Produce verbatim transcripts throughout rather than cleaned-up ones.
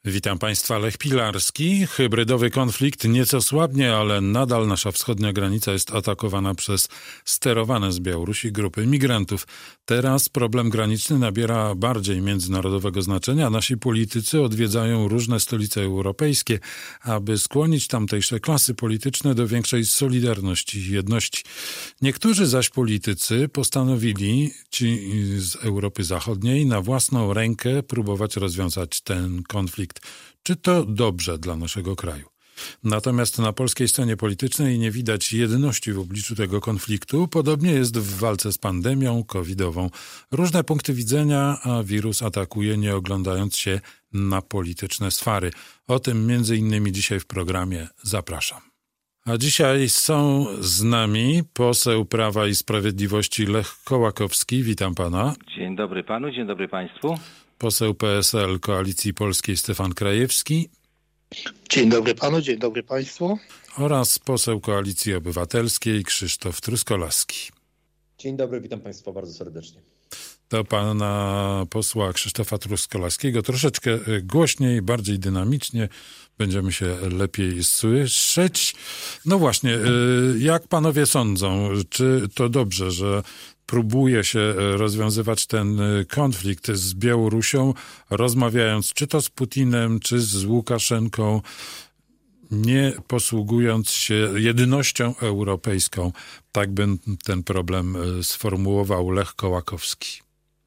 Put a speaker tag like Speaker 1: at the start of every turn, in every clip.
Speaker 1: Witam Państwa, Lech Pilarski. Hybrydowy konflikt nieco słabnie, ale nadal nasza wschodnia granica jest atakowana przez sterowane z Białorusi grupy migrantów. Teraz problem graniczny nabiera bardziej międzynarodowego znaczenia. Nasi politycy odwiedzają różne stolice europejskie, aby skłonić tamtejsze klasy polityczne do większej solidarności i jedności. Niektórzy zaś politycy postanowili, ci z Europy Zachodniej, na własną rękę próbować rozwiązać ten konflikt. Czy to dobrze dla naszego kraju? Natomiast na polskiej scenie politycznej nie widać jedności w obliczu tego konfliktu. Podobnie jest w walce z pandemią covidową. Różne punkty widzenia, a wirus atakuje, nie oglądając się na polityczne sfary. O tym między innymi dzisiaj w programie zapraszam. A dzisiaj są z nami poseł Prawa i Sprawiedliwości Lech Kołakowski. Witam pana.
Speaker 2: Dzień dobry panu, dzień dobry państwu.
Speaker 1: Poseł P S L Koalicji Polskiej Stefan Krajewski.
Speaker 3: Dzień dobry panu, dzień dobry państwu.
Speaker 1: Oraz poseł Koalicji Obywatelskiej Krzysztof Truskolaski.
Speaker 4: Dzień dobry, witam państwa bardzo serdecznie.
Speaker 1: Do pana posła Krzysztofa Truskolaskiego troszeczkę głośniej, bardziej dynamicznie. Będziemy się lepiej słyszeć. No właśnie, jak panowie sądzą, czy to dobrze, że próbuje się rozwiązywać ten konflikt z Białorusią, rozmawiając czy to z Putinem, czy z Łukaszenką, nie posługując się jednością europejską? Tak bym ten problem sformułował. Lech Kołakowski.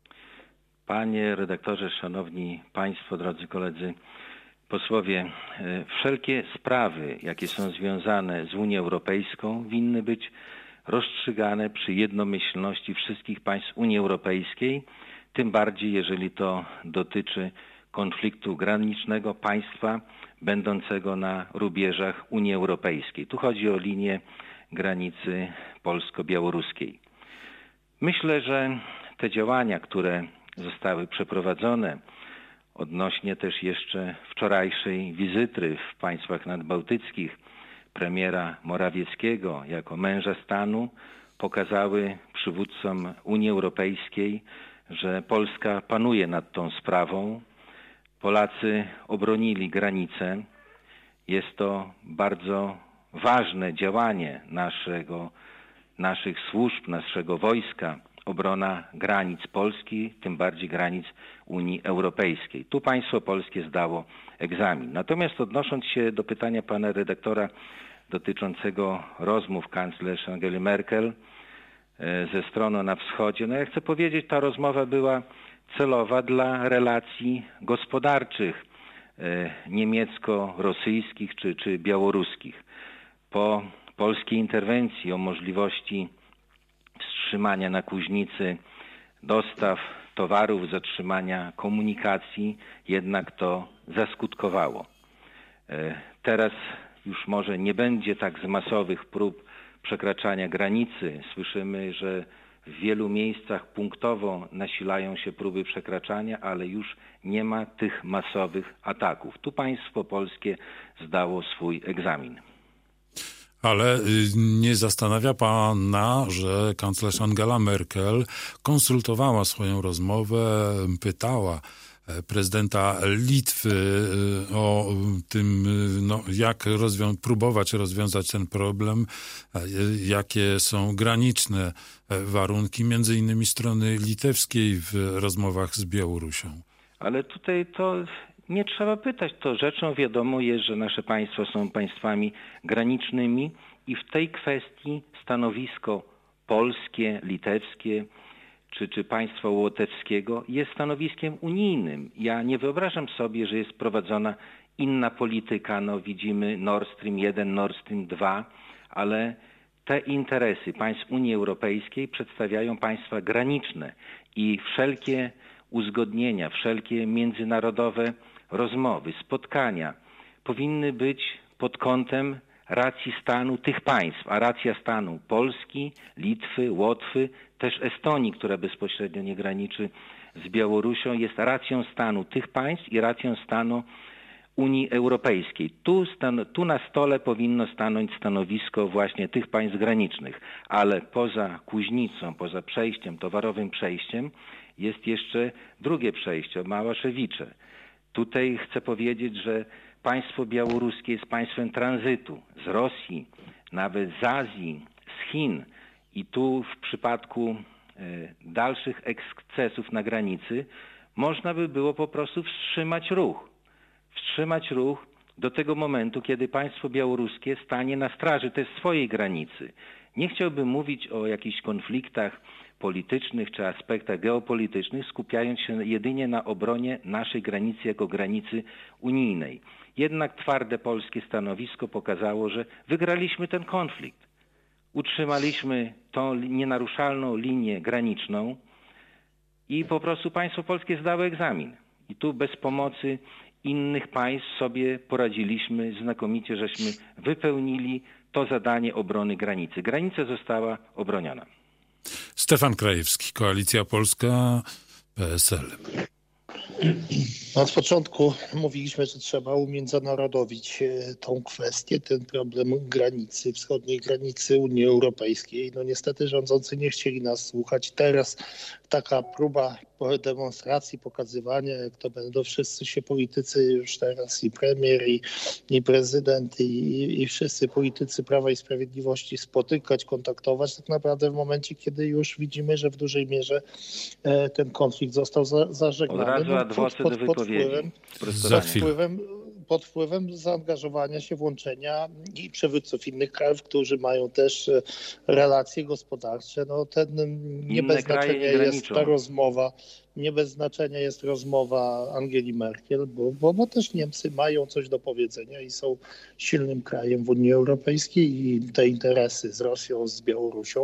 Speaker 2: Panie redaktorze, szanowni państwo, drodzy koledzy posłowie, wszelkie sprawy, jakie są związane z Unią Europejską, winny być rozstrzygane przy jednomyślności wszystkich państw Unii Europejskiej, tym bardziej jeżeli to dotyczy konfliktu granicznego państwa będącego na rubieżach Unii Europejskiej. Tu chodzi o linię granicy polsko-białoruskiej. Myślę, że te działania, które zostały przeprowadzone odnośnie też jeszcze wczorajszej wizyty w państwach nadbałtyckich premiera Morawieckiego jako męża stanu, pokazały przywódcom Unii Europejskiej, że Polska panuje nad tą sprawą. Polacy obronili granicę. Jest to bardzo ważne działanie naszego, naszych służb, naszego wojska, obrona granic Polski, tym bardziej granic Unii Europejskiej. Tu państwo polskie zdało egzamin. Natomiast odnosząc się do pytania pana redaktora dotyczącego rozmów kanclerz Angeli Merkel ze stroną na wschodzie, no ja chcę powiedzieć, ta rozmowa była celowa dla relacji gospodarczych niemiecko-rosyjskich czy, czy białoruskich. Po polskiej interwencji o możliwości wstrzymania na Kuźnicy dostaw towarów, zatrzymania komunikacji, jednak to zaskutkowało. Teraz już może nie będzie tak z masowych prób przekraczania granicy. Słyszymy, że w wielu miejscach punktowo nasilają się próby przekraczania, ale już nie ma tych masowych ataków. Tu państwo polskie zdało swój egzamin.
Speaker 1: Ale nie zastanawia pana, że kanclerz Angela Merkel konsultowała swoją rozmowę, pytała prezydenta Litwy o tym, no, jak rozwią- próbować rozwiązać ten problem, jakie są graniczne warunki, między innymi strony litewskiej w rozmowach z Białorusią.
Speaker 2: Ale tutaj to nie trzeba pytać. To rzeczą wiadomo jest, że nasze państwa są państwami granicznymi i w tej kwestii stanowisko polskie, litewskie czy, czy państwa łotewskiego jest stanowiskiem unijnym. Ja nie wyobrażam sobie, że jest prowadzona inna polityka. No, widzimy Nord Stream jeden, Nord Stream dwa, ale te interesy państw Unii Europejskiej przedstawiają państwa graniczne i wszelkie uzgodnienia, wszelkie międzynarodowe rozmowy, spotkania powinny być pod kątem racji stanu tych państw, a racja stanu Polski, Litwy, Łotwy, też Estonii, która bezpośrednio nie graniczy z Białorusią, jest racją stanu tych państw i racją stanu Unii Europejskiej. Tu, stan- tu na stole powinno stanąć stanowisko właśnie tych państw granicznych, ale poza Kuźnicą, poza przejściem, towarowym przejściem jest jeszcze drugie przejście, Małaszewicze. Tutaj chcę powiedzieć, że państwo białoruskie jest państwem tranzytu z Rosji, nawet z Azji, z Chin. I tu w przypadku dalszych ekscesów na granicy można by było po prostu wstrzymać ruch. Wstrzymać ruch do tego momentu, kiedy państwo białoruskie stanie na straży tej swojej granicy. Nie chciałbym mówić o jakichś konfliktach politycznych czy aspektach geopolitycznych, skupiając się jedynie na obronie naszej granicy jako granicy unijnej. Jednak twarde polskie stanowisko pokazało, że wygraliśmy ten konflikt. Utrzymaliśmy tą nienaruszalną linię graniczną i po prostu państwo polskie zdało egzamin. I tu bez pomocy innych państw sobie poradziliśmy, znakomicie żeśmy wypełnili to zadanie obrony granicy. Granica została obroniona.
Speaker 1: Stefan Krajewski, Koalicja Polska, P S L.
Speaker 3: Od początku mówiliśmy, że trzeba umiędzynarodowić tą kwestię, ten problem granicy, wschodniej granicy Unii Europejskiej. No niestety rządzący nie chcieli nas słuchać. Teraz taka próba demonstracji, pokazywania, jak to będą wszyscy się politycy już teraz, i premier, i, i prezydent, i, i wszyscy politycy Prawa i Sprawiedliwości spotykać, kontaktować, tak naprawdę w momencie, kiedy już widzimy, że w dużej mierze ten konflikt został za, zażegnany.
Speaker 2: Od razu adwokat do wypowiedzi.
Speaker 3: Pod wpływem, pod wpływem zaangażowania się, włączenia i przywódców innych krajów, którzy mają też relacje gospodarcze. No ten nie bez znaczenia jest ta rozmowa, nie bez znaczenia jest rozmowa Angeli Merkel, bo, bo, bo też Niemcy mają coś do powiedzenia i są silnym krajem w Unii Europejskiej i te interesy z Rosją, z Białorusią,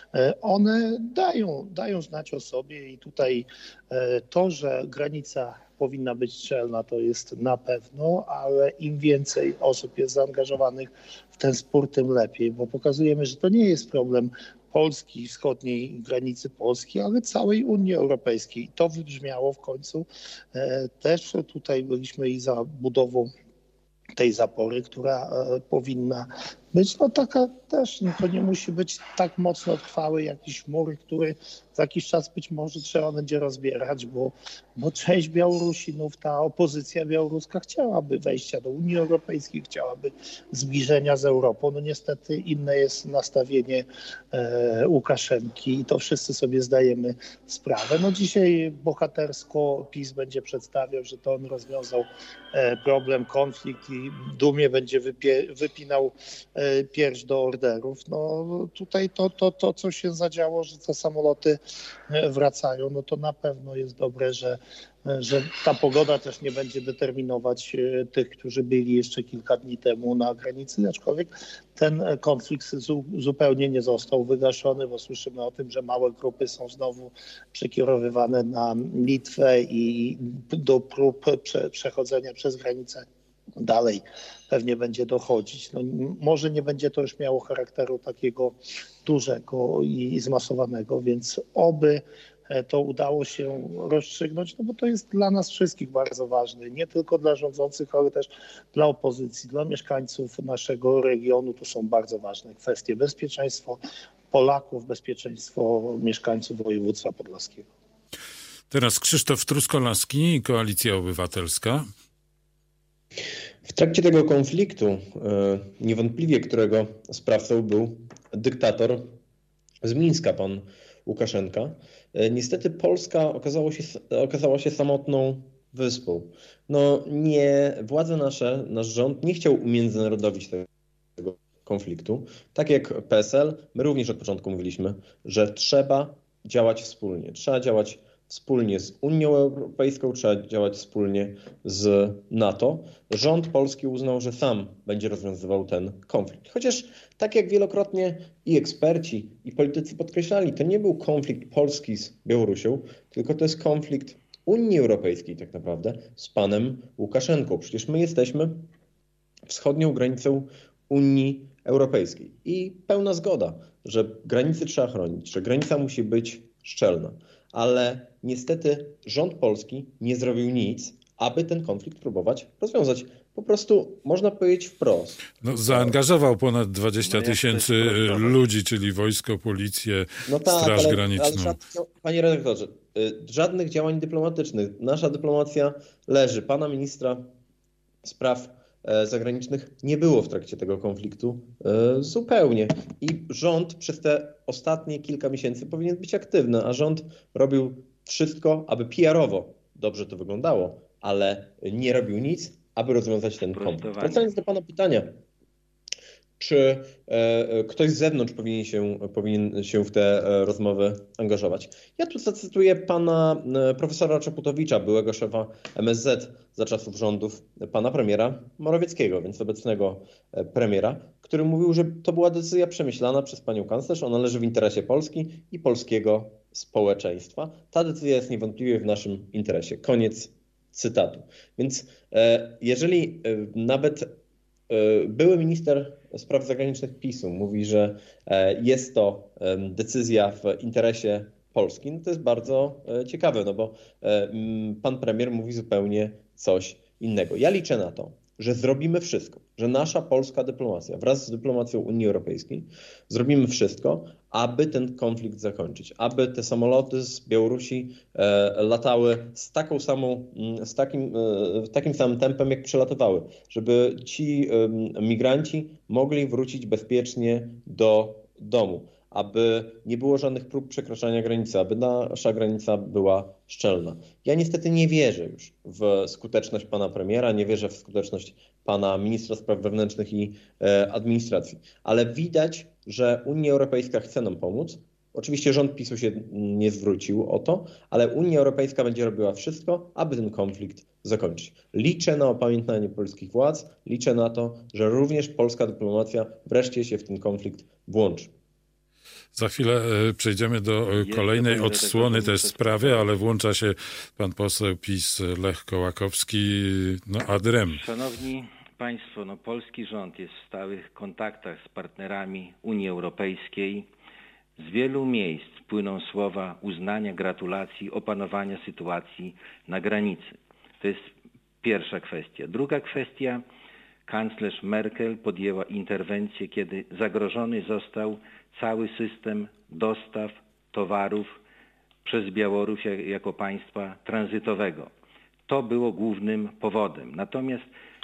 Speaker 3: one dają, dają znać o sobie i tutaj to, że granica powinna być szczelna, to jest na pewno, ale im więcej osób jest zaangażowanych w ten spór, tym lepiej, bo pokazujemy, że to nie jest problem Polski, wschodniej granicy Polski, ale całej Unii Europejskiej. I to wybrzmiało w końcu. Też tutaj byliśmy i za budową tej zapory, która powinna być, no taka też, no to nie musi być tak mocno trwały jakiś mur, który za jakiś czas być może trzeba będzie rozbierać, bo, bo część Białorusinów, ta opozycja białoruska chciałaby wejścia do Unii Europejskiej, chciałaby zbliżenia z Europą. No niestety inne jest nastawienie e, Łukaszenki i to wszyscy sobie zdajemy sprawę. No dzisiaj bohatersko PiS będzie przedstawiał, że to on rozwiązał e, problem, konflikt i dumie będzie wypie, wypinał e, pierś do orderów. No tutaj to, to, to, co się zadziało, że te samoloty wracają, no to na pewno jest dobre, że, że ta pogoda też nie będzie determinować tych, którzy byli jeszcze kilka dni temu na granicy, aczkolwiek ten konflikt zupełnie nie został wygaszony, bo słyszymy o tym, że małe grupy są znowu przekierowywane na Litwę i do prób prze, przechodzenia przez granicę dalej pewnie będzie dochodzić. No, może nie będzie to już miało charakteru takiego dużego i zmasowanego, więc oby to udało się rozstrzygnąć, no bo to jest dla nas wszystkich bardzo ważne, nie tylko dla rządzących, ale też dla opozycji, dla mieszkańców naszego regionu. To są bardzo ważne kwestie. Bezpieczeństwo Polaków, bezpieczeństwo mieszkańców województwa podlaskiego.
Speaker 1: Teraz Krzysztof Truskolaski, Koalicja Obywatelska.
Speaker 4: W trakcie tego konfliktu, niewątpliwie którego sprawcą był dyktator z Mińska, pan Łukaszenka, niestety Polska okazało się, okazała się samotną wyspą. No nie, władze nasze, nasz rząd nie chciał umiędzynarodowić tego konfliktu. Tak jak P S L, my również od początku mówiliśmy, że trzeba działać wspólnie. Trzeba działać wspólnie z Unią Europejską, trzeba działać wspólnie z NATO. Rząd polski uznał, że sam będzie rozwiązywał ten konflikt. Chociaż tak jak wielokrotnie i eksperci, i politycy podkreślali, to nie był konflikt Polski z Białorusią, tylko to jest konflikt Unii Europejskiej tak naprawdę z panem Łukaszenką. Przecież my jesteśmy wschodnią granicą Unii Europejskiej i pełna zgoda, że granicy trzeba chronić, że granica musi być szczelna. Ale niestety rząd polski nie zrobił nic, aby ten konflikt próbować rozwiązać. Po prostu można powiedzieć wprost.
Speaker 1: No, zaangażował ponad dwadzieścia tysięcy ludzi, czyli wojsko, policję,
Speaker 4: no tak,
Speaker 1: Straż
Speaker 4: ale,
Speaker 1: Graniczną.
Speaker 4: Ale, panie redaktorze, żadnych działań dyplomatycznych. Nasza dyplomacja leży. Pana ministra spraw zagranicznych nie było w trakcie tego konfliktu zupełnie. I rząd przez te ostatnie kilka miesięcy powinien być aktywny, a rząd robił wszystko, aby P R-owo dobrze to wyglądało, ale nie robił nic, aby rozwiązać ten konflikt. Wracając do pana pytania, czy ktoś z zewnątrz powinien się, powinien się w te rozmowy angażować? Ja tu zacytuję pana profesora Czaputowicza, byłego szefa M S Z za czasów rządów pana premiera Morawieckiego, więc obecnego premiera, który mówił, że to była decyzja przemyślana przez panią kanclerz, ona leży w interesie Polski i polskiego społeczeństwa. Ta decyzja jest niewątpliwie w naszym interesie. Koniec cytatu. Więc jeżeli nawet były minister spraw zagranicznych PiSu mówi, że jest to decyzja w interesie Polski, no to jest bardzo ciekawe, no bo pan premier mówi zupełnie coś innego. Ja liczę na to, że zrobimy wszystko, że nasza polska dyplomacja wraz z dyplomacją Unii Europejskiej zrobimy wszystko, aby ten konflikt zakończyć, aby te samoloty z Białorusi latały z taką samą, z takim, takim samym tempem, jak przelatywały, żeby ci migranci mogli wrócić bezpiecznie do domu, aby nie było żadnych prób przekraczania granicy, aby nasza granica była szczelna. Ja niestety nie wierzę już w skuteczność pana premiera, nie wierzę w skuteczność pana ministra spraw wewnętrznych i administracji, ale widać, że Unia Europejska chce nam pomóc. Oczywiście rząd PiSu się nie zwrócił o to, ale Unia Europejska będzie robiła wszystko, aby ten konflikt zakończyć. Liczę na opamiętanie polskich władz, liczę na to, że również polska dyplomacja wreszcie się w ten konflikt włączy.
Speaker 1: Za chwilę przejdziemy do kolejnej odsłony tej sprawy, ale włącza się pan poseł PiS Lech Kołakowski, no ad rem.
Speaker 2: Szanowni Państwo, no polski rząd jest w stałych kontaktach z partnerami Unii Europejskiej. Z wielu miejsc płyną słowa uznania, gratulacji, opanowania sytuacji na granicy. To jest pierwsza kwestia. Druga kwestia, kanclerz Merkel podjęła interwencję, kiedy zagrożony został cały system dostaw towarów przez Białoruś jako państwa tranzytowego. To było głównym powodem. Natomiast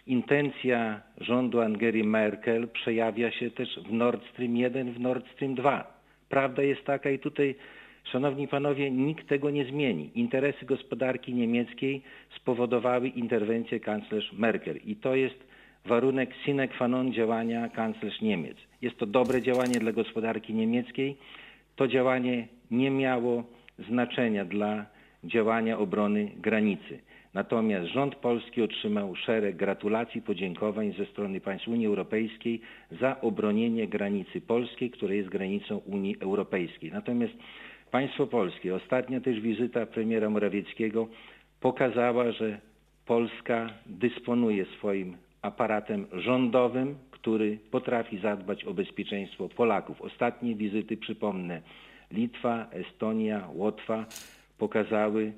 Speaker 2: intencja rządu Angeli Merkel przejawia się też w Nord Stream jeden, w Nord Stream dwa. Prawda jest taka i tutaj, szanowni panowie, nikt tego nie zmieni. Interesy gospodarki niemieckiej spowodowały interwencję kanclerz Merkel i to jest warunek sine qua non działania kanclerz Niemiec. Jest to dobre działanie dla gospodarki niemieckiej. To działanie nie miało znaczenia dla działania obrony granicy. Natomiast rząd polski otrzymał szereg gratulacji, podziękowań ze strony państw Unii Europejskiej za obronienie granicy polskiej, która jest granicą Unii Europejskiej. Natomiast państwo polskie, ostatnia też wizyta premiera Morawieckiego pokazała, że Polska dysponuje swoim aparatem rządowym, który potrafi zadbać o bezpieczeństwo Polaków. Ostatnie wizyty, przypomnę, Litwa, Estonia, Łotwa pokazały,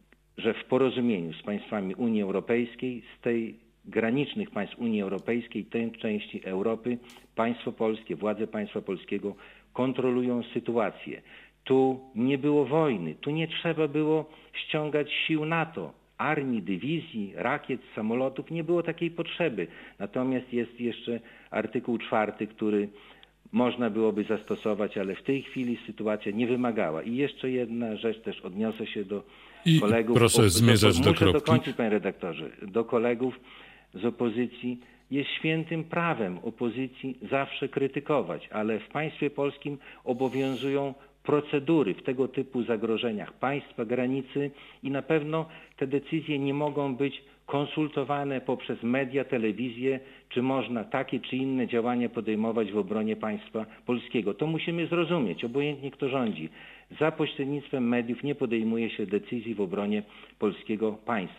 Speaker 2: że w porozumieniu z państwami Unii Europejskiej, z tej granicznych państw Unii Europejskiej, tej części Europy, państwo polskie, władze państwa polskiego kontrolują sytuację. Tu nie było wojny, tu nie trzeba było ściągać sił NATO, armii, dywizji, rakiet, samolotów, nie było takiej potrzeby. Natomiast jest jeszcze artykuł czwarty, który można byłoby zastosować, ale w tej chwili sytuacja nie wymagała. I jeszcze jedna rzecz, też odniosę się do
Speaker 1: I
Speaker 2: kolegów.
Speaker 1: Proszę
Speaker 2: do,
Speaker 1: zmierzać
Speaker 2: do,
Speaker 1: do
Speaker 2: muszę
Speaker 1: kropki.
Speaker 2: dokończyć, panie redaktorze. Do kolegów z opozycji. Jest świętym prawem opozycji zawsze krytykować, ale w państwie polskim obowiązują procedury w tego typu zagrożeniach państwa, granicy i na pewno te decyzje nie mogą być konsultowane poprzez media, telewizję, czy można takie czy inne działania podejmować w obronie państwa polskiego. To musimy zrozumieć, obojętnie kto rządzi. Za pośrednictwem mediów nie podejmuje się decyzji w obronie polskiego państwa.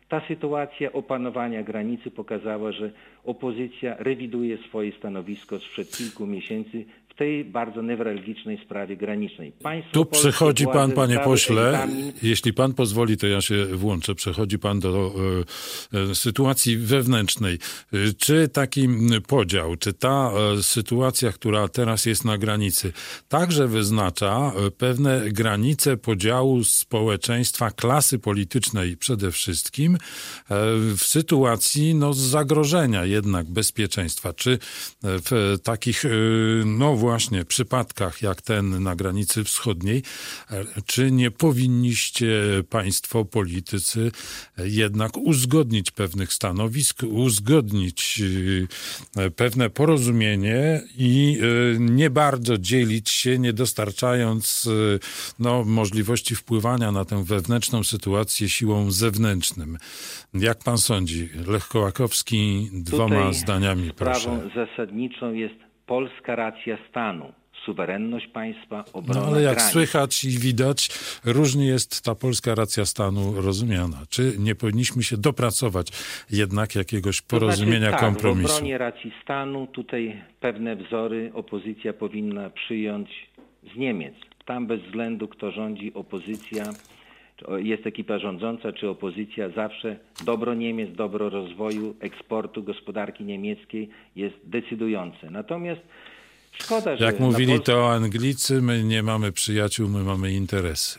Speaker 2: Ta sytuacja opanowania granicy pokazała, że opozycja rewiduje swoje stanowisko sprzed kilku miesięcy w tej bardzo newralgicznej sprawie granicznej.
Speaker 1: Państwo tu przechodzi pan, panie pośle, egzamin. Jeśli pan pozwoli, to ja się włączę. Przechodzi pan do e, e, sytuacji wewnętrznej. E, czy taki podział, czy ta e, sytuacja, która teraz jest na granicy, także wyznacza e, pewne granice podziału społeczeństwa, klasy politycznej przede wszystkim, e, w sytuacji no, zagrożenia jednak bezpieczeństwa? Czy w takich, e, no właśnie, przypadkach jak ten na granicy wschodniej, czy nie powinniście państwo, politycy, jednak uzgodnić pewnych stanowisk, uzgodnić pewne porozumienie i nie bardzo dzielić się, nie dostarczając no, możliwości wpływania na tę wewnętrzną sytuację siłą zewnętrzną? Jak pan sądzi? Lech Kołakowski, dwoma
Speaker 2: Tutaj
Speaker 1: zdaniami, proszę.
Speaker 2: Sprawą zasadniczą jest polska racja stanu, suwerenność państwa, obrona
Speaker 1: No ale jak
Speaker 2: granic.
Speaker 1: słychać i widać, różnie jest ta polska racja stanu rozumiana. Czy nie powinniśmy się dopracować jednak jakiegoś porozumienia,
Speaker 2: to znaczy, tak,
Speaker 1: kompromisu?
Speaker 2: w obronie racji stanu tutaj pewne wzory opozycja powinna przyjąć z Niemiec. Tam bez względu kto rządzi, opozycja, jest ekipa rządząca czy opozycja, zawsze dobro Niemiec, dobro rozwoju, eksportu gospodarki niemieckiej jest decydujące. Natomiast szkoda, że...
Speaker 1: Jak mówili
Speaker 2: Polsce...
Speaker 1: to Anglicy, my nie mamy przyjaciół, my mamy interesy.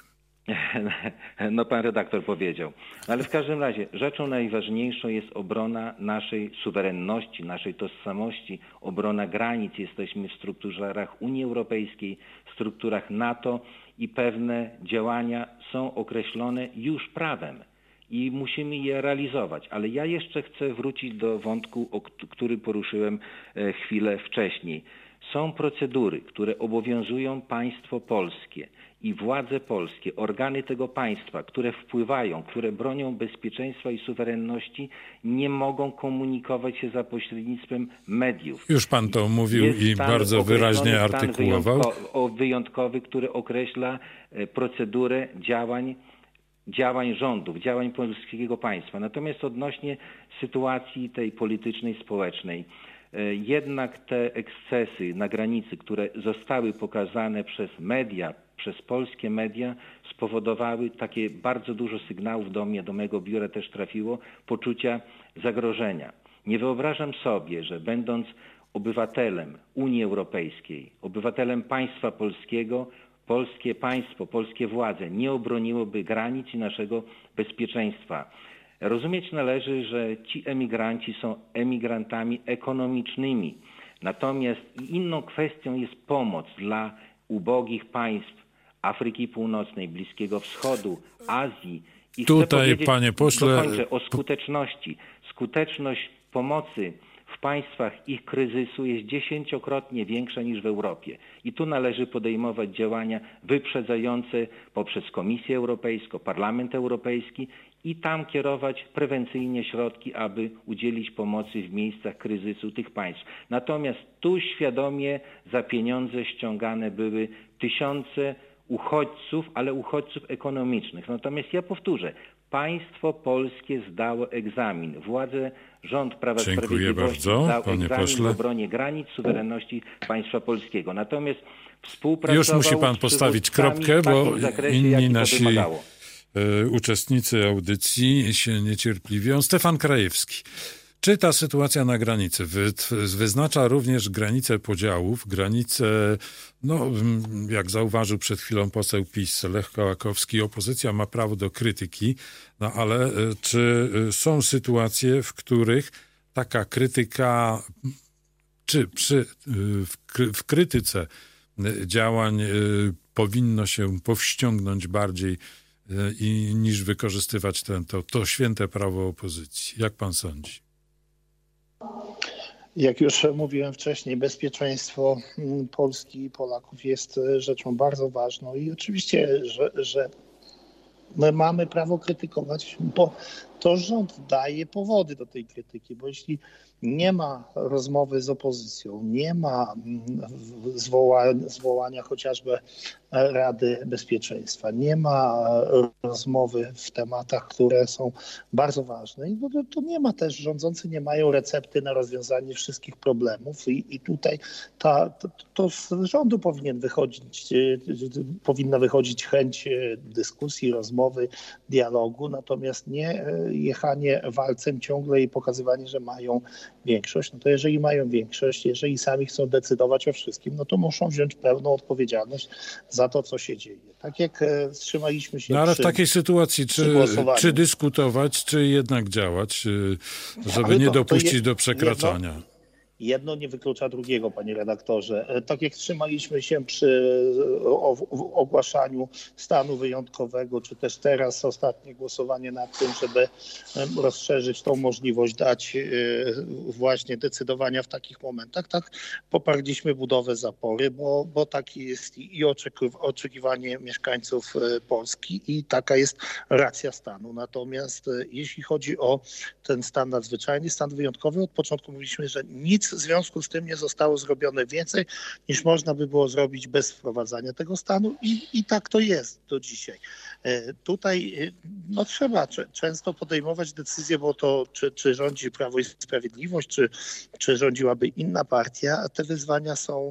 Speaker 2: No pan redaktor powiedział. Ale w każdym razie rzeczą najważniejszą jest obrona naszej suwerenności, naszej tożsamości, obrona granic. Jesteśmy w strukturach Unii Europejskiej, w strukturach NATO i pewne działania są określone już prawem i musimy je realizować. Ale ja jeszcze chcę wrócić do wątku, o który poruszyłem chwilę wcześniej. Są procedury, które obowiązują państwo polskie i władze polskie, organy tego państwa, które wpływają, które bronią bezpieczeństwa i suwerenności, nie mogą komunikować się za pośrednictwem mediów.
Speaker 1: Już pan to mówił i bardzo wyraźnie artykułował.
Speaker 2: Wyjątko, wyjątkowy, który określa procedurę działań, działań rządów, działań polskiego państwa. Natomiast odnośnie sytuacji tej politycznej, społecznej, jednak te ekscesy na granicy, które zostały pokazane przez media, przez polskie media, spowodowały takie bardzo dużo sygnałów do mnie, do mego biura też trafiło, poczucia zagrożenia. Nie wyobrażam sobie, że będąc obywatelem Unii Europejskiej, obywatelem państwa polskiego, polskie państwo, polskie władze nie obroniłoby granic i naszego bezpieczeństwa. Rozumieć należy, że ci emigranci są emigrantami ekonomicznymi. Natomiast inną kwestią jest pomoc dla ubogich państw Afryki Północnej, Bliskiego Wschodu, Azji. I
Speaker 1: tutaj, panie pośle,
Speaker 2: dokończę o skuteczności. Skuteczność pomocy w państwach ich kryzysu jest dziesięciokrotnie większa niż w Europie. I tu należy podejmować działania wyprzedzające poprzez Komisję Europejską, Parlament Europejski i tam kierować prewencyjnie środki, aby udzielić pomocy w miejscach kryzysu tych państw. Natomiast tu świadomie za pieniądze ściągane były tysiące uchodźców, ale uchodźców ekonomicznych. Natomiast ja powtórzę, państwo polskie zdało egzamin. Władze, rząd Prawa i Sprawiedliwości zdał egzamin pośle. w obronie granic, suwerenności państwa polskiego. Natomiast współpracował
Speaker 1: Już musi pan postawić kropkę, bo zakresie, inni nasi y, uczestnicy audycji się niecierpliwią. Stefan Krajewski. Czy ta sytuacja na granicy wy, wyznacza również granice podziałów, granice, no jak zauważył przed chwilą poseł PiS Lech Kołakowski, opozycja ma prawo do krytyki, no ale czy są sytuacje, w których taka krytyka, czy przy, w, w krytyce działań powinno się powściągnąć bardziej i, niż wykorzystywać ten, to, to święte prawo opozycji? Jak pan sądzi?
Speaker 3: Jak już mówiłem wcześniej, bezpieczeństwo Polski i Polaków jest rzeczą bardzo ważną i oczywiście, że, że my mamy prawo krytykować, bo to rząd daje powody do tej krytyki, bo jeśli nie ma rozmowy z opozycją, nie ma zwołania, zwołania chociażby Rady Bezpieczeństwa, nie ma rozmowy w tematach, które są bardzo ważne, no to, to nie ma też, rządzący nie mają recepty na rozwiązanie wszystkich problemów i, i tutaj ta, to, to z rządu powinien wychodzić, powinna wychodzić chęć dyskusji, rozmowy, dialogu, natomiast nie jechanie walcem ciągle i pokazywanie, że mają większość. No to jeżeli mają większość, jeżeli sami chcą decydować o wszystkim, no to muszą wziąć pełną odpowiedzialność za to, co się dzieje. Tak jak wstrzymaliśmy się
Speaker 1: No ale
Speaker 3: przy,
Speaker 1: w takiej sytuacji, czy, czy dyskutować, czy jednak działać, żeby to, nie dopuścić je, do przekraczania? Jedno,
Speaker 3: Jedno nie wyklucza drugiego, panie redaktorze. Tak jak trzymaliśmy się przy ogłaszaniu stanu wyjątkowego, czy też teraz ostatnie głosowanie nad tym, żeby rozszerzyć tą możliwość, dać właśnie decydowania w takich momentach, tak poparliśmy budowę zapory, bo, bo takie jest i oczekiwanie mieszkańców Polski i taka jest racja stanu. Natomiast jeśli chodzi o ten stan nadzwyczajny, stan wyjątkowy, od początku mówiliśmy, że nic w związku z tym nie zostało zrobione więcej, niż można by było zrobić bez wprowadzania tego stanu i, i tak to jest do dzisiaj. Tutaj no, trzeba często podejmować decyzje, bo to czy, czy rządzi Prawo i Sprawiedliwość, czy, czy rządziłaby inna partia, a te wyzwania są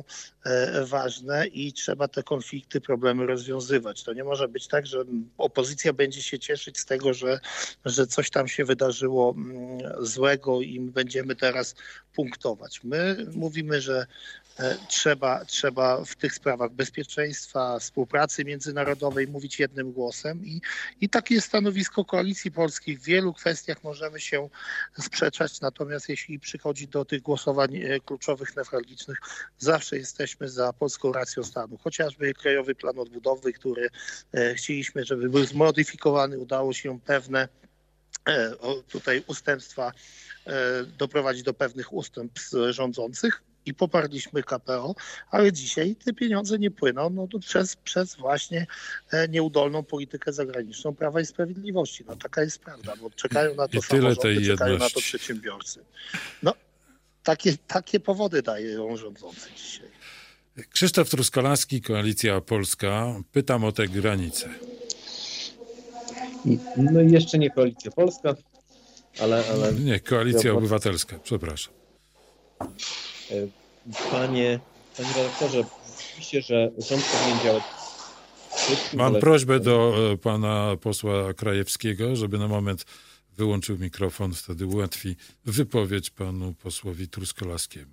Speaker 3: ważne i trzeba te konflikty, problemy rozwiązywać. To nie może być tak, że opozycja będzie się cieszyć z tego, że, że coś tam się wydarzyło złego i będziemy teraz punktować. My mówimy, że Trzeba, trzeba w tych sprawach bezpieczeństwa, współpracy międzynarodowej mówić jednym głosem i, i takie jest stanowisko Koalicji Polskiej. W wielu kwestiach możemy się sprzeczać, natomiast jeśli przychodzi do tych głosowań kluczowych, newralgicznych, zawsze jesteśmy za polską racją stanu. Chociażby Krajowy Plan Odbudowy, który chcieliśmy, żeby był zmodyfikowany, udało się pewne tutaj ustępstwa doprowadzić do pewnych ustępstw rządzących. I poparliśmy K P O, ale dzisiaj te pieniądze nie płyną no to przez, przez właśnie nieudolną politykę zagraniczną Prawa i Sprawiedliwości. No taka jest prawda, bo czekają na to samorządy, czekają na to przedsiębiorcy. No takie, takie powody dają rządzący dzisiaj.
Speaker 1: Krzysztof Truskolaski, Koalicja Polska. Pytam o te granice.
Speaker 4: No i jeszcze nie Koalicja Polska, ale... ale...
Speaker 1: Nie, Koalicja Obywatelska, przepraszam.
Speaker 4: Panie, panie redaktorze, oczywiście, że rząd powinien działać.
Speaker 1: Mam ale... prośbę do pana posła Krajewskiego, żeby na moment wyłączył mikrofon, wtedy ułatwi wypowiedź panu posłowi Truskolaskiemu.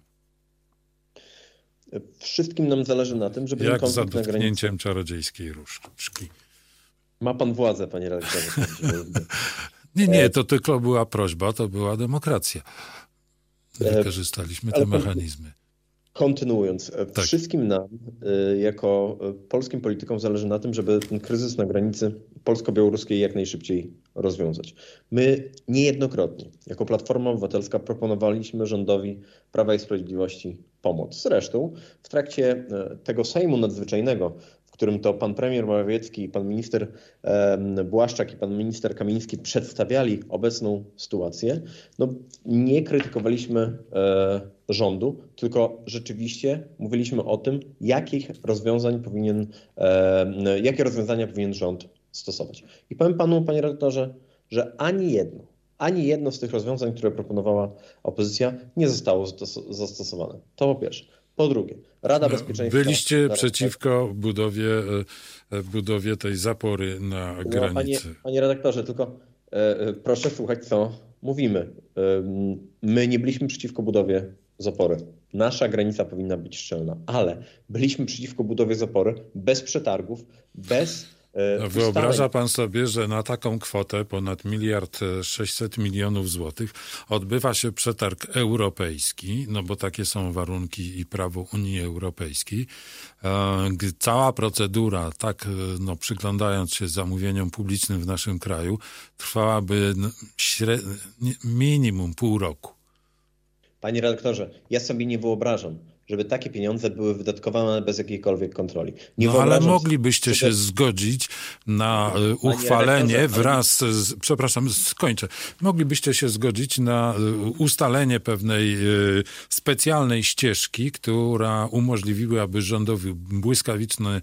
Speaker 4: Wszystkim nam zależy na tym, żeby...
Speaker 1: Jak za dotknięciem granicy... czarodziejskiej różdżki.
Speaker 4: Ma pan władzę, panie redaktorze.
Speaker 1: nie, nie, to tylko była prośba, to była demokracja. Wykorzystaliśmy te mechanizmy.
Speaker 4: Kontynuując, tak. Wszystkim nam, jako polskim politykom, zależy na tym, żeby ten kryzys na granicy polsko-białoruskiej jak najszybciej rozwiązać. My niejednokrotnie, jako Platforma Obywatelska, proponowaliśmy rządowi Prawa i Sprawiedliwości pomoc. Zresztą w trakcie tego Sejmu Nadzwyczajnego, w którym to pan premier Morawiecki, pan minister Błaszczak i pan minister Kamiński przedstawiali obecną sytuację, no nie krytykowaliśmy rządu, tylko rzeczywiście mówiliśmy o tym, jakich rozwiązań powinien, jakie rozwiązania powinien rząd stosować. I powiem panu, panie redaktorze, że ani jedno, ani jedno z tych rozwiązań, które proponowała opozycja, nie zostało zastosowane. To po pierwsze. Po drugie, Rada Bezpieczeństwa...
Speaker 1: Byliście przeciwko budowie, budowie tej zapory na no, granicy.
Speaker 4: Panie, panie redaktorze, tylko e, proszę słuchać, co mówimy. E, my nie byliśmy przeciwko budowie zapory. Nasza granica powinna być szczelna, ale byliśmy przeciwko budowie zapory bez przetargów, bez...
Speaker 1: No, wyobraża pan sobie, że na taką kwotę ponad miliard sześćset milionów złotych odbywa się przetarg europejski, no bo takie są warunki i prawo Unii Europejskiej. Cała procedura, tak no, przyglądając się zamówieniom publicznym w naszym kraju, trwałaby minimum pół roku.
Speaker 4: Panie redaktorze, ja sobie nie wyobrażam, żeby takie pieniądze były wydatkowane bez jakiejkolwiek kontroli. Nie
Speaker 1: no ale moglibyście się zgodzić na uchwalenie wraz z, przepraszam, skończę. Moglibyście się zgodzić na ustalenie pewnej specjalnej ścieżki, która umożliwiłaby rządowi błyskawiczne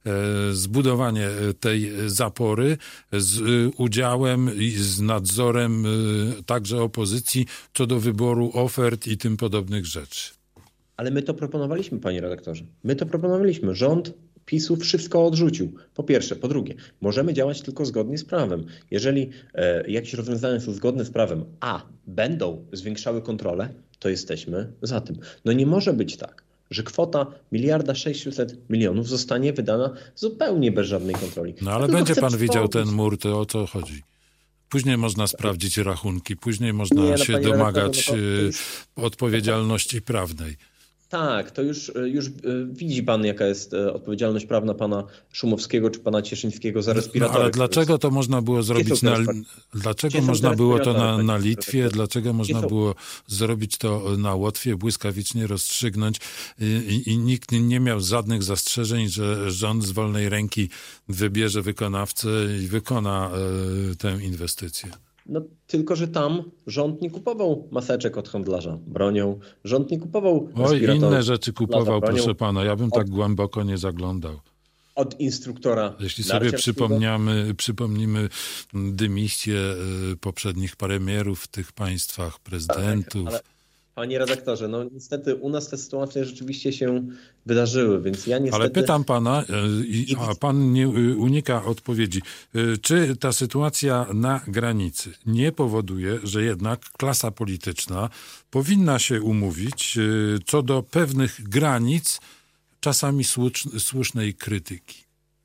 Speaker 1: zbudowanie tej zapory z udziałem i z nadzorem także opozycji co do wyboru ofert i tym podobnych rzeczy.
Speaker 4: Ale my to proponowaliśmy, panie redaktorze. My to proponowaliśmy. Rząd PiSu wszystko odrzucił. Po pierwsze. Po drugie, możemy działać tylko zgodnie z prawem. Jeżeli e, jakieś rozwiązania są zgodne z prawem, a będą zwiększały kontrolę, to jesteśmy za tym. No nie może być tak, że kwota miliarda sześćset milionów zostanie wydana zupełnie bez żadnej kontroli.
Speaker 1: No ale będzie pan widział ten mur, to o co chodzi? Później można sprawdzić rachunki, później można nie, no, się domagać no to, to już... odpowiedzialności prawnej.
Speaker 4: Tak, to już, już widzi pan, jaka jest odpowiedzialność prawna pana Szumowskiego czy pana Cieszyńskiego za respiratory.
Speaker 1: No, ale dlaczego to można było zrobić na, dlaczego można było to na, na Litwie, dlaczego można było zrobić to na Łotwie, błyskawicznie rozstrzygnąć i, i, i nikt nie miał żadnych zastrzeżeń, że rząd z wolnej ręki wybierze wykonawcę i wykona y, tę inwestycję.
Speaker 4: No tylko, że tam rząd nie kupował maseczek od handlarza bronią, rząd nie kupował
Speaker 1: Oj, inne rzeczy kupował, proszę pana, ja bym tak od, głęboko nie zaglądał.
Speaker 4: Od instruktora
Speaker 1: Jeśli sobie przypomniamy, przypomnimy dymisję poprzednich premierów w tych państwach, prezydentów.
Speaker 4: Tak, ale... Panie redaktorze, no niestety u nas te sytuacje rzeczywiście się wydarzyły, więc ja niestety...
Speaker 1: Ale pytam pana, a pan nie unika odpowiedzi, czy ta sytuacja na granicy nie powoduje, że jednak klasa polityczna powinna się umówić co do pewnych granic czasami słusznej krytyki?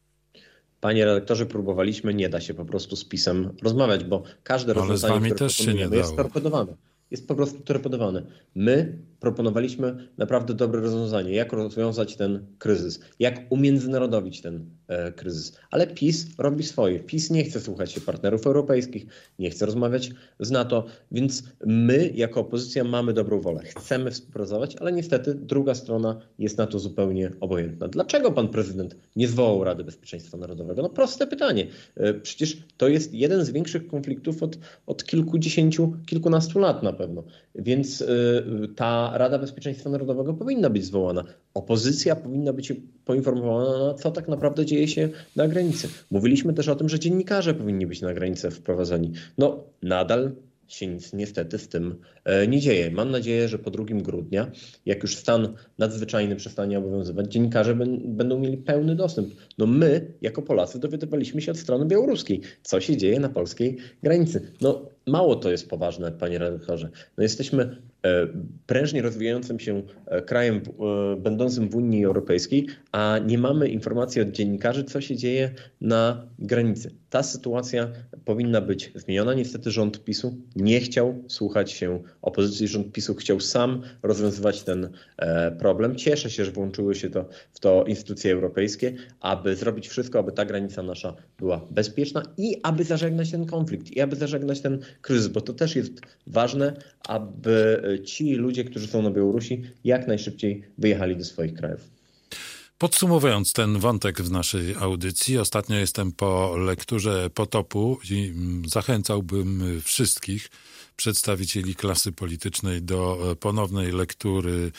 Speaker 4: Panie redaktorze, próbowaliśmy, nie da się po prostu z PiS-em rozmawiać, bo każde rozwiązanie,
Speaker 1: Ale z wami też się nie dało.
Speaker 4: Jest torpedowane. Jest po prostu torpedowane. My proponowaliśmy naprawdę dobre rozwiązanie, jak rozwiązać ten kryzys, jak umiędzynarodowić ten e, kryzys. Ale PiS robi swoje. PiS nie chce słuchać się partnerów europejskich, nie chce rozmawiać z NATO, więc my jako opozycja mamy dobrą wolę. Chcemy współpracować, ale niestety druga strona jest na to zupełnie obojętna. Dlaczego pan prezydent nie zwołał Rady Bezpieczeństwa Narodowego? No proste pytanie. E, przecież to jest jeden z większych konfliktów od, od kilkudziesięciu, kilkunastu lat na pewno. Więc e, ta Rada Bezpieczeństwa Narodowego powinna być zwołana. Opozycja powinna być poinformowana, co tak naprawdę dzieje się na granicy. Mówiliśmy też o tym, że dziennikarze powinni być na granicę wprowadzani. No, nadal się nic niestety z tym nie dzieje. Mam nadzieję, że po drugiego grudnia, jak już stan nadzwyczajny przestanie obowiązywać, dziennikarze będą mieli pełny dostęp. No my, jako Polacy, dowiadywaliśmy się od strony białoruskiej, co się dzieje na polskiej granicy. No mało to jest poważne, panie redaktorze. No jesteśmy prężnie rozwijającym się krajem będącym w Unii Europejskiej, a nie mamy informacji od dziennikarzy, co się dzieje na granicy. Ta sytuacja powinna być zmieniona. Niestety rząd PiSu nie chciał słuchać się opozycji. Rząd PiSu chciał sam rozwiązywać ten problem. Cieszę się, że włączyły się to, w to instytucje europejskie, aby zrobić wszystko, aby ta granica nasza była bezpieczna i aby zażegnać ten konflikt, i aby zażegnać ten kryzys, bo to też jest ważne, aby ci ludzie, którzy są na Białorusi, jak najszybciej wyjechali do swoich krajów.
Speaker 1: Podsumowując ten wątek w naszej audycji, ostatnio jestem po lekturze Potopu i zachęcałbym wszystkich przedstawicieli klasy politycznej do ponownej lektury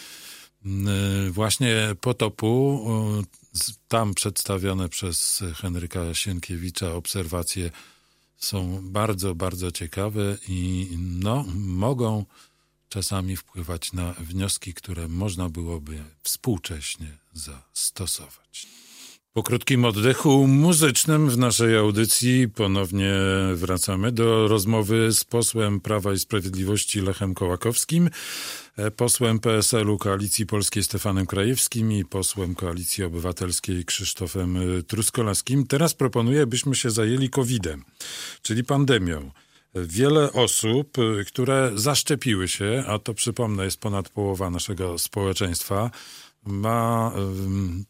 Speaker 1: właśnie Potopu. Tam przedstawione przez Henryka Sienkiewicza obserwacje są bardzo, bardzo ciekawe i no, mogą czasami wpływać na wnioski, które można byłoby współcześnie zastosować. Po krótkim oddechu muzycznym w naszej audycji ponownie wracamy do rozmowy z posłem Prawa i Sprawiedliwości Lechem Kołakowskim, posłem P S L u Koalicji Polskiej Stefanem Krajewskim i posłem Koalicji Obywatelskiej Krzysztofem Truskolaskim. Teraz proponuję, byśmy się zajęli kowidem, czyli pandemią. Wiele osób, które zaszczepiły się, a to przypomnę jest ponad połowa naszego społeczeństwa, ma um,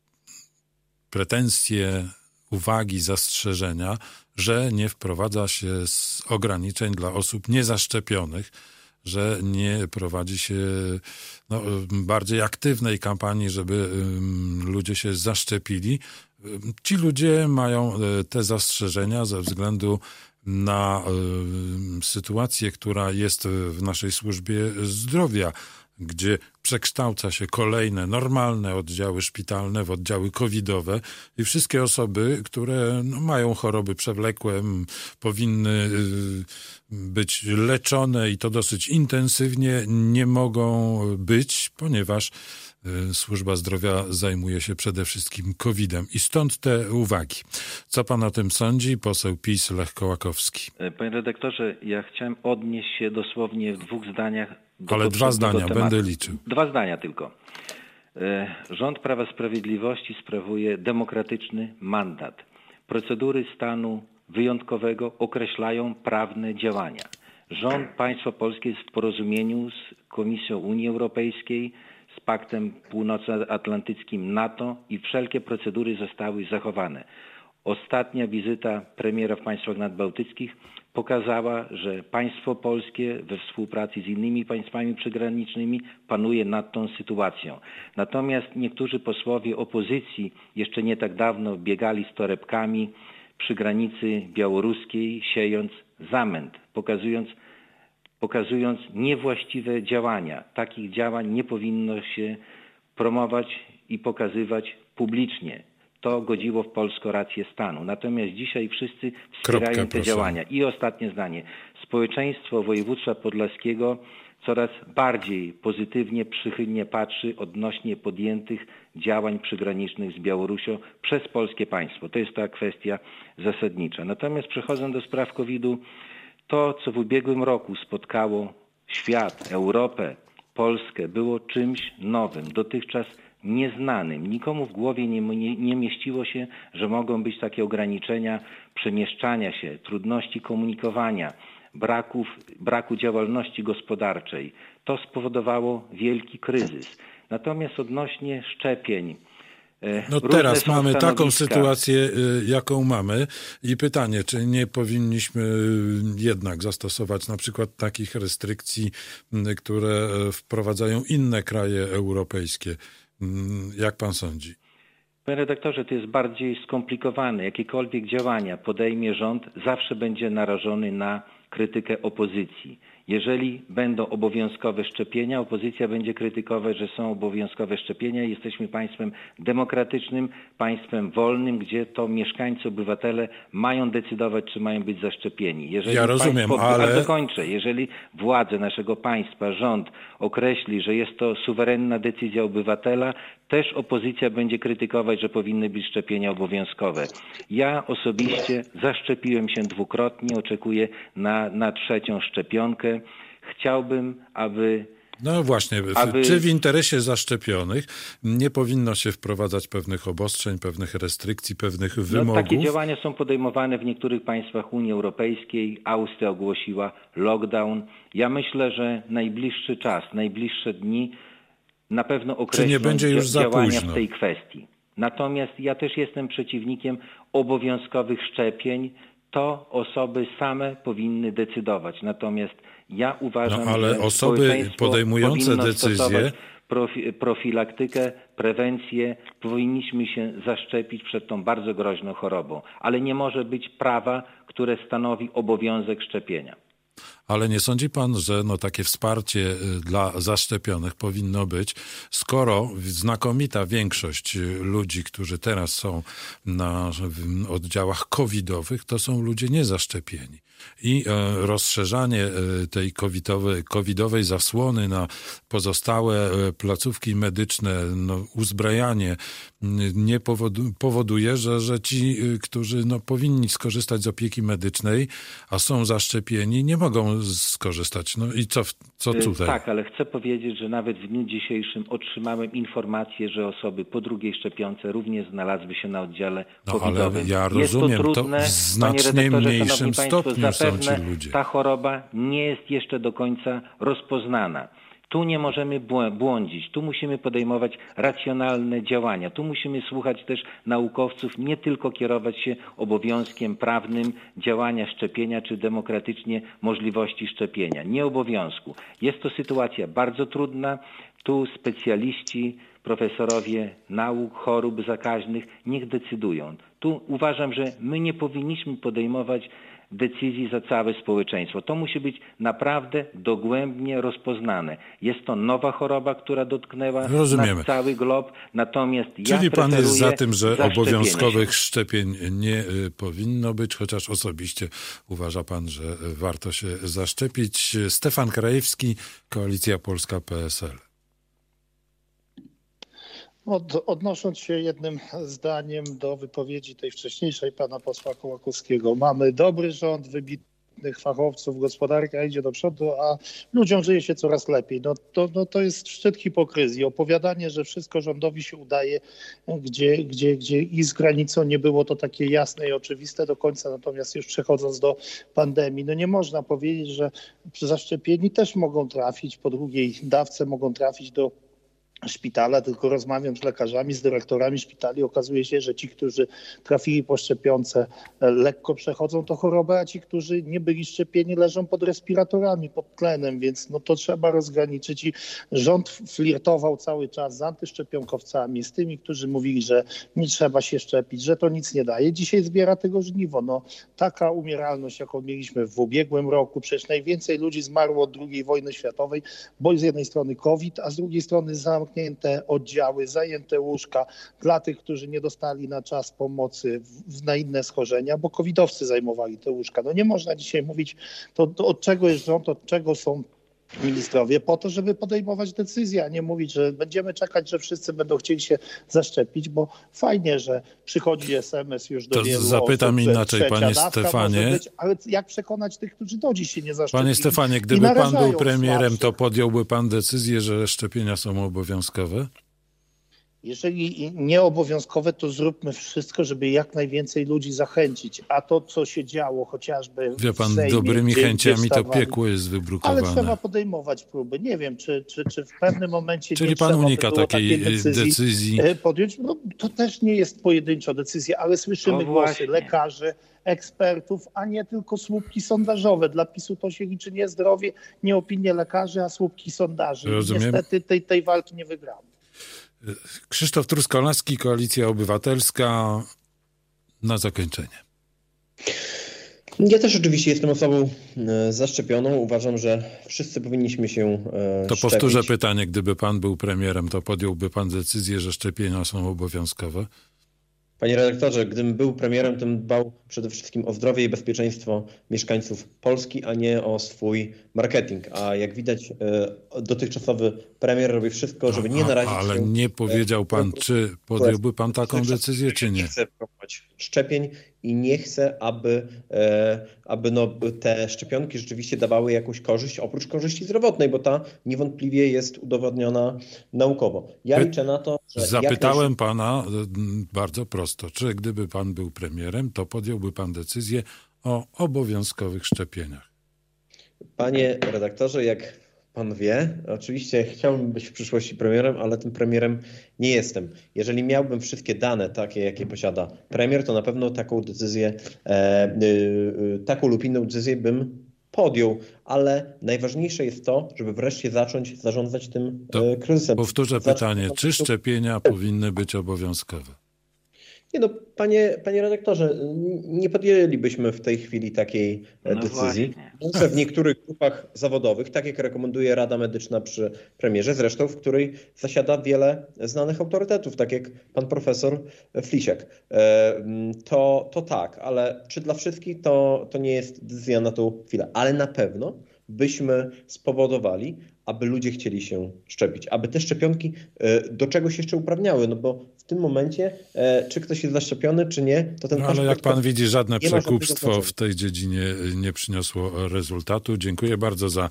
Speaker 1: pretensje, uwagi, zastrzeżenia, że nie wprowadza się z ograniczeń dla osób niezaszczepionych, że nie prowadzi się no, bardziej aktywnej kampanii, żeby ludzie się zaszczepili. Ci ludzie mają te zastrzeżenia ze względu na sytuację, która jest w naszej służbie zdrowia, gdzie przekształca się kolejne normalne oddziały szpitalne w oddziały covidowe i wszystkie osoby, które no, mają choroby przewlekłe, m, powinny y, być leczone i to dosyć intensywnie, nie mogą być, ponieważ y, służba zdrowia zajmuje się przede wszystkim kowidem. I stąd te uwagi. Co pan o tym sądzi? Poseł PiS Lech Kołakowski.
Speaker 2: Panie redaktorze, ja chciałem odnieść się dosłownie w dwóch zdaniach do
Speaker 1: Ale dwa zdania,
Speaker 2: tematu.
Speaker 1: będę liczył.
Speaker 2: Dwa zdania tylko. Rząd Prawa i Sprawiedliwości sprawuje demokratyczny mandat. Procedury stanu wyjątkowego określają prawne działania. Rząd państwa polskie jest w porozumieniu z Komisją Unii Europejskiej, z Paktem Północnoatlantyckim NATO i wszelkie procedury zostały zachowane. Ostatnia wizyta premiera w państwach nadbałtyckich pokazała, że państwo polskie we współpracy z innymi państwami przygranicznymi panuje nad tą sytuacją. Natomiast niektórzy posłowie opozycji jeszcze nie tak dawno biegali z torebkami przy granicy białoruskiej, siejąc zamęt, pokazując, pokazując niewłaściwe działania. Takich działań nie powinno się promować i pokazywać publicznie. To godziło w polską rację stanu. Natomiast dzisiaj wszyscy wspierają
Speaker 1: Kropka,
Speaker 2: te
Speaker 1: proszę.
Speaker 2: działania. I ostatnie zdanie. Społeczeństwo województwa podlaskiego coraz bardziej pozytywnie, przychylnie patrzy odnośnie podjętych działań przygranicznych z Białorusią przez polskie państwo. To jest ta kwestia zasadnicza. Natomiast przechodząc do spraw kowida, to co w ubiegłym roku spotkało świat, Europę, Polskę, było czymś nowym, dotychczas nieznanym. Nikomu w głowie nie, nie, nie mieściło się, że mogą być takie ograniczenia przemieszczania się, trudności komunikowania, braków, braku działalności gospodarczej. To spowodowało wielki kryzys. Natomiast odnośnie szczepień,
Speaker 1: No teraz mamy taką sytuację, jaką mamy i pytanie, czy nie powinniśmy jednak zastosować na przykład takich restrykcji, które wprowadzają inne kraje europejskie. Jak pan sądzi?
Speaker 2: Panie redaktorze, to jest bardziej skomplikowane. Jakiekolwiek działania podejmie rząd, zawsze będzie narażony na krytykę opozycji. Jeżeli będą obowiązkowe szczepienia, opozycja będzie krytykować, że są obowiązkowe szczepienia. Jesteśmy państwem demokratycznym, państwem wolnym, gdzie to mieszkańcy, obywatele mają decydować, czy mają być zaszczepieni. Jeżeli
Speaker 1: ja rozumiem,
Speaker 2: państwo,
Speaker 1: ale...
Speaker 2: A dokończę. Jeżeli władze naszego państwa, rząd określi, że jest to suwerenna decyzja obywatela, też opozycja będzie krytykować, że powinny być szczepienia obowiązkowe. Ja osobiście zaszczepiłem się dwukrotnie, oczekuję na, na trzecią szczepionkę. Chciałbym, aby...
Speaker 1: No właśnie,
Speaker 2: aby...
Speaker 1: czy w interesie zaszczepionych nie powinno się wprowadzać pewnych obostrzeń, pewnych restrykcji, pewnych wymogów?
Speaker 2: No, takie działania są podejmowane w niektórych państwach Unii Europejskiej. Austria ogłosiła lockdown. Ja myślę, że najbliższy czas, najbliższe dni na pewno określą
Speaker 1: Czy nie będzie już za
Speaker 2: działania
Speaker 1: późno?
Speaker 2: w tej kwestii. Natomiast ja też jestem przeciwnikiem obowiązkowych szczepień. To osoby same powinny decydować. Natomiast ja uważam,
Speaker 1: no, ale
Speaker 2: że
Speaker 1: osoby podejmujące decyzje,
Speaker 2: profi, profilaktykę, prewencję, powinniśmy się zaszczepić przed tą bardzo groźną chorobą. Ale nie może być prawa, które stanowi obowiązek szczepienia.
Speaker 1: Ale nie sądzi pan, że no takie wsparcie dla zaszczepionych powinno być, skoro znakomita większość ludzi, którzy teraz są na oddziałach covidowych, to są ludzie niezaszczepieni. I rozszerzanie tej covidowej, covidowej zasłony na pozostałe placówki medyczne, no, uzbrajanie nie powodu, powoduje, że, że ci, którzy no, powinni skorzystać z opieki medycznej, a są zaszczepieni, nie mogą skorzystać. No i co, co tutaj?
Speaker 2: Tak, ale chcę powiedzieć, że nawet w dniu dzisiejszym otrzymałem informację, że osoby po drugiej szczepionce również znalazły się na oddziale
Speaker 1: no,
Speaker 2: covidowym.
Speaker 1: Ale ja
Speaker 2: jest
Speaker 1: rozumiem,
Speaker 2: to trudne,
Speaker 1: to w znacznie mniejszym stopniu
Speaker 2: Państwo,
Speaker 1: są ci
Speaker 2: zapewne
Speaker 1: ludzie.
Speaker 2: Ta choroba nie jest jeszcze do końca rozpoznana. Tu nie możemy błądzić, tu musimy podejmować racjonalne działania, tu musimy słuchać też naukowców, nie tylko kierować się obowiązkiem prawnym działania szczepienia czy demokratycznie możliwości szczepienia. Nie obowiązku. Jest to sytuacja bardzo trudna, tu specjaliści, profesorowie nauk, chorób zakaźnych niech decydują. Tu uważam, że my nie powinniśmy podejmować decyzji za całe społeczeństwo. To musi być naprawdę dogłębnie rozpoznane. Jest to nowa choroba, która dotknęła nas cały glob, natomiast ja
Speaker 1: Czyli pan jest za tym, że obowiązkowych
Speaker 2: się.
Speaker 1: szczepień nie y, powinno być, chociaż osobiście uważa pan, że warto się zaszczepić. Stefan Krajewski, Koalicja Polska P S L.
Speaker 3: Od, odnosząc się jednym zdaniem do wypowiedzi tej wcześniejszej pana posła Kołakowskiego, mamy dobry rząd, wybitnych fachowców, gospodarka idzie do przodu, a ludziom żyje się coraz lepiej. No to, no to jest szczyt hipokryzji. Opowiadanie, że wszystko rządowi się udaje, gdzie, gdzie, gdzie i z granicą nie było to takie jasne i oczywiste do końca, natomiast już przechodząc do pandemii, no nie można powiedzieć, że zaszczepieni też mogą trafić, po drugiej dawce mogą trafić do szpitala, tylko rozmawiam z lekarzami, z dyrektorami szpitali. Okazuje się, że ci, którzy trafili po szczepionce, lekko przechodzą tę chorobę, a ci, którzy nie byli szczepieni, leżą pod respiratorami, pod tlenem, więc no to trzeba rozgraniczyć. I rząd flirtował cały czas z antyszczepionkowcami, z tymi, którzy mówili, że nie trzeba się szczepić, że to nic nie daje. Dzisiaj zbiera tego żniwo. No, taka umieralność, jaką mieliśmy w ubiegłym roku, przecież najwięcej ludzi zmarło od drugiej wojny światowej, bo z jednej strony COVID, a z drugiej strony zamknięte oddziały, zajęte łóżka dla tych, którzy nie dostali na czas pomocy w, na inne schorzenia, bo covidowcy zajmowali te łóżka. No nie można dzisiaj mówić, to, to od czego jest rząd, od czego są ministrowie, po to, żeby podejmować decyzje, a nie mówić, że będziemy czekać, że wszyscy będą chcieli się zaszczepić, bo fajnie, że przychodzi es em es już do
Speaker 1: to
Speaker 3: wielu
Speaker 1: zapytam
Speaker 3: osób,
Speaker 1: inaczej, panie Stefanie.
Speaker 3: być, ale jak przekonać tych, którzy do dziś się nie zaszczepili?
Speaker 1: Panie Stefanie, gdyby pan był premierem, to podjąłby pan decyzję, że szczepienia są obowiązkowe?
Speaker 3: Jeżeli nieobowiązkowe, to zróbmy wszystko, żeby jak najwięcej ludzi zachęcić. A to, co się działo chociażby
Speaker 1: Wie pan,
Speaker 3: w Sejmie,
Speaker 1: dobrymi
Speaker 3: gdzie,
Speaker 1: chęciami
Speaker 3: gdzie
Speaker 1: to piekło jest wybrukowane.
Speaker 3: Ale trzeba podejmować próby. Nie wiem, czy, czy, czy w pewnym momencie
Speaker 1: Czyli
Speaker 3: nie
Speaker 1: pan
Speaker 3: trzeba
Speaker 1: unika
Speaker 3: by było
Speaker 1: takiej
Speaker 3: decyzji,
Speaker 1: decyzji
Speaker 3: podjąć. No, to też nie jest pojedyncza decyzja, ale słyszymy
Speaker 2: No
Speaker 3: głosy
Speaker 2: właśnie.
Speaker 3: lekarzy, ekspertów, a nie tylko słupki sondażowe. Dla PiSu to się liczy nie zdrowie, nie opinie lekarzy, a słupki sondaży.
Speaker 1: Rozumiem.
Speaker 3: Niestety tej, tej walki nie wygramy.
Speaker 1: Krzysztof Truskolaski, Koalicja Obywatelska. Na zakończenie.
Speaker 4: Ja też oczywiście jestem osobą zaszczepioną. Uważam, że wszyscy powinniśmy się
Speaker 1: To
Speaker 4: szczepić.
Speaker 1: powtórzę pytanie. Gdyby pan był premierem, to podjąłby pan decyzję, że szczepienia są obowiązkowe?
Speaker 4: Panie redaktorze, gdybym był premierem, to bym dbał przede wszystkim o zdrowie i bezpieczeństwo mieszkańców Polski, a nie o swój marketing. A jak widać, dotychczasowy premier robi wszystko, żeby nie narazić
Speaker 1: Ale
Speaker 4: się...
Speaker 1: Ale nie powiedział pan, czy podjąłby pan taką decyzję, czy nie?
Speaker 4: Nie chce promować szczepień i nie chce, aby, aby no, te szczepionki rzeczywiście dawały jakąś korzyść, oprócz korzyści zdrowotnej, bo ta niewątpliwie jest udowodniona naukowo. Ja liczę na to, że...
Speaker 1: Zapytałem pana bardzo prosto, czy gdyby pan był premierem, to podjąłby pan decyzję o obowiązkowych szczepieniach?
Speaker 4: Panie redaktorze, jak pan wie, oczywiście chciałbym być w przyszłości premierem, ale tym premierem nie jestem. Jeżeli miałbym wszystkie dane takie, jakie posiada premier, to na pewno taką decyzję, e, e, taką lub inną decyzję bym podjął, ale najważniejsze jest to, żeby wreszcie zacząć zarządzać tym
Speaker 1: to
Speaker 4: e, kryzysem.
Speaker 1: Powtórzę
Speaker 4: Zacząć
Speaker 1: pytanie, czy szczepienia powinny być obowiązkowe?
Speaker 4: Nie no, panie, panie redaktorze, nie podjęlibyśmy w tej chwili takiej
Speaker 2: No
Speaker 4: decyzji.
Speaker 2: właśnie.
Speaker 4: W niektórych grupach zawodowych, tak jak rekomenduje Rada Medyczna przy premierze, zresztą w której zasiada wiele znanych autorytetów, tak jak pan profesor Flisiak. To, to tak, ale czy dla wszystkich to, to nie jest decyzja na tą chwilę, ale na pewno byśmy spowodowali, aby ludzie chcieli się szczepić, aby te szczepionki do czegoś jeszcze uprawniały, no bo w tym momencie, czy ktoś jest zaszczepiony, czy nie, to ten
Speaker 1: no, ale jak pan widzi, żadne przekupstwo w tej dziedzinie nie przyniosło rezultatu. Dziękuję bardzo za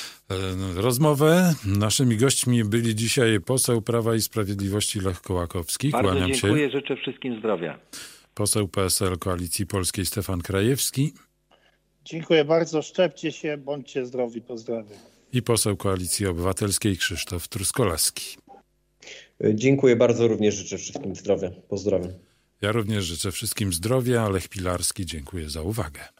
Speaker 1: rozmowę. Naszymi gośćmi byli dzisiaj poseł Prawa i Sprawiedliwości Lech Kołakowski.
Speaker 2: Bardzo
Speaker 1: Kłaniam
Speaker 2: dziękuję,
Speaker 1: się.
Speaker 2: życzę wszystkim zdrowia.
Speaker 1: Poseł P S L Koalicji Polskiej Stefan Krajewski.
Speaker 3: Dziękuję bardzo. Szczepcie się, bądźcie zdrowi. Pozdrawiam.
Speaker 1: i poseł Koalicji Obywatelskiej Krzysztof Truskolaski.
Speaker 4: Dziękuję bardzo, również życzę wszystkim zdrowia. Pozdrawiam.
Speaker 1: Ja również życzę wszystkim zdrowia, Lech Pilarski, dziękuję za uwagę.